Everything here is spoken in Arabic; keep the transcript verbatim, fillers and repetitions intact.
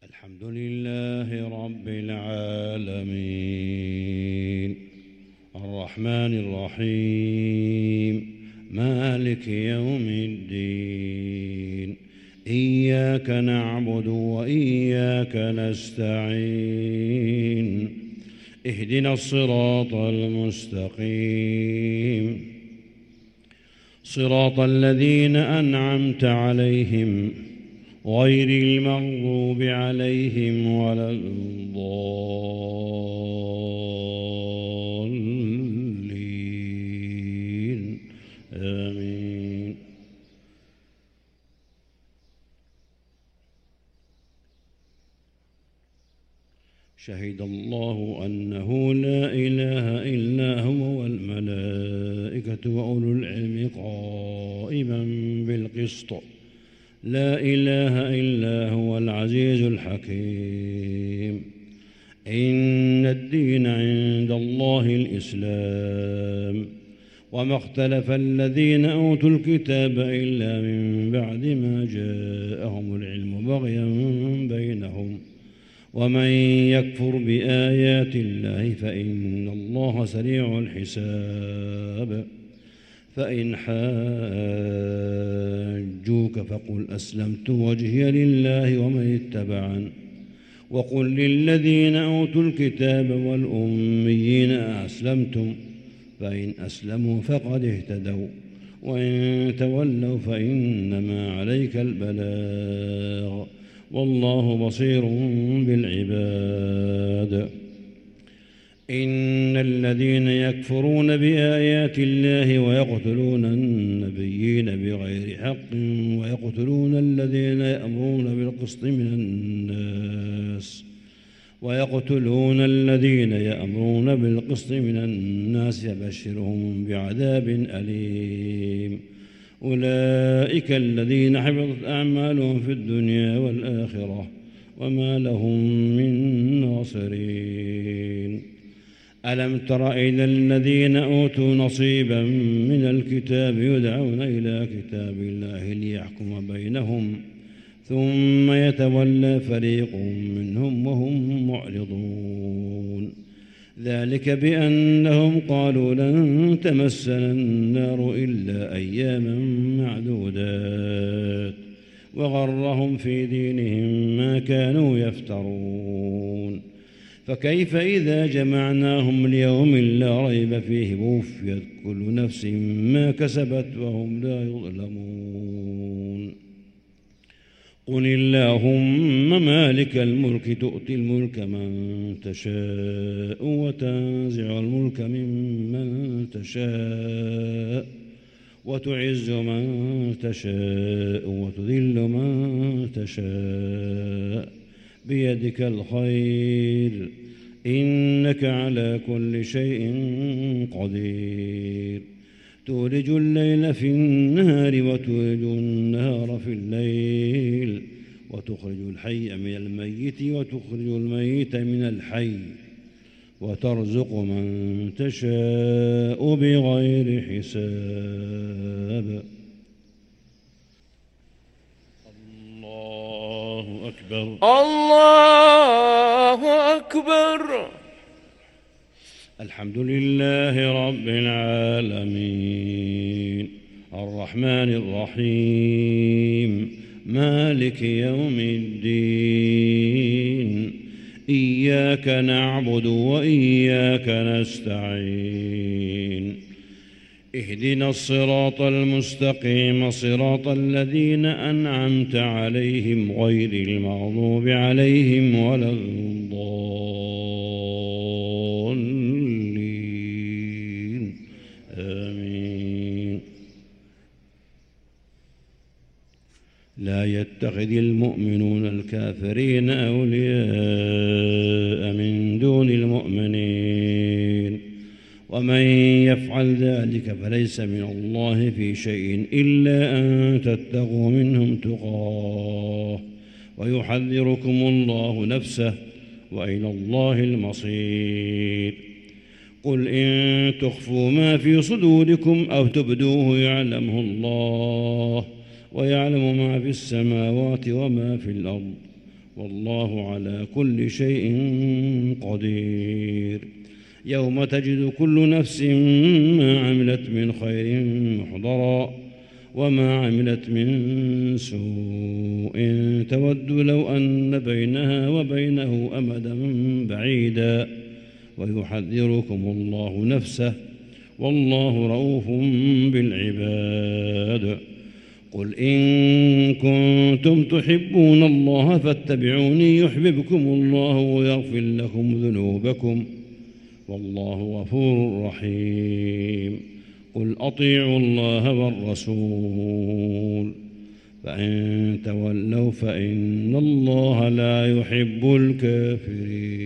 الحمد لله رب العالمين الرحمن الرحيم مالك يوم الدين إياك نعبد وإياك نستعين اهدنا الصراط المستقيم صراط الذين أنعمت عليهم غير المغضوب عليهم ولا الضالين آمين. شهد الله أنه لا إله إلا هو والملائكة وأولو العلم قائما بالقسط لا إله إلا هو العزيز الحكيم. إن الدين عند الله الإسلام وما اختلف الذين أوتوا الكتاب إلا من بعد ما جاءهم العلم بغيا بينهم ومن يكفر بآيات الله فإن الله سريع الحساب. فإن حاجوك فقل أسلمت وجهي لله ومن اتبعن وقل للذين أوتوا الكتاب والأميين أسلمتم فإن أسلموا فقد اهتدوا وإن تولوا فإنما عليك البلاغ والله بصير بالعباد. إن الذين يكفرون بآيات الله ويقتلون النبيين بغير حق ويقتلون الذين يأمرون بالقسط من الناس ويقتلون الذين يأمرون بالقسط من الناس فبشرهم بعذاب أليم. أولئك الذين حبطت أعمالهم في الدنيا والآخرة وما لهم من ناصرين. ألم تر إلى الذين أوتوا نصيبا من الكتاب يدعون إلى كتاب الله ليحكم بينهم ثم يتولى فريق منهم وهم معرضون. ذلك بأنهم قالوا لن تمسنا النار إلا أياما معدودات وغرهم في دينهم ما كانوا يفترون. فكيف إذا جمعناهم ليوم لا ريب فيه ووفيت كل نفس ما كسبت وهم لا يظلمون. قل اللهم مالك الملك تؤتي الملك من تشاء وتنزع الملك ممن تشاء وتعز من تشاء وتذل من تشاء بيدك الخير إنك على كل شيء قدير. تولج الليل في النهار وتولج النهار في الليل وتخرج الحي من الميت وتخرج الميت من الحي وترزق من تشاء بغير حساب. الله أكبر الله أكبر. الحمد لله رب العالمين الرحمن الرحيم مالك يوم الدين إياك نعبد وإياك نستعين اهدنا الصراط المستقيم صراط الذين أنعمت عليهم غير المغضوب عليهم ولا الضالين آمين. لا يتخذ المؤمنون الكافرين أولياء من دون المؤمنين ومن يفعل ذلك فليس من الله في شيء إلا أن تتقوا منهم تقاه ويحذركم الله نفسه وإلى الله المصير. قل إن تخفوا ما في صدوركم أو تبدوه يعلمه الله ويعلم ما في السماوات وما في الأرض والله على كل شيء قدير. يوم تجد كل نفس ما عملت من خير محضرا وما عملت من سوء تود لو أن بينها وبينه أمدا بعيدا ويحذركم الله نفسه والله رؤوف بالعباد. قل إن كنتم تحبون الله فاتبعوني يحببكم الله ويغفر لكم ذنوبكم والله غفور رحيم. قل أطيعوا الله والرسول فإن تولوا فإن الله لا يحب الكافرين.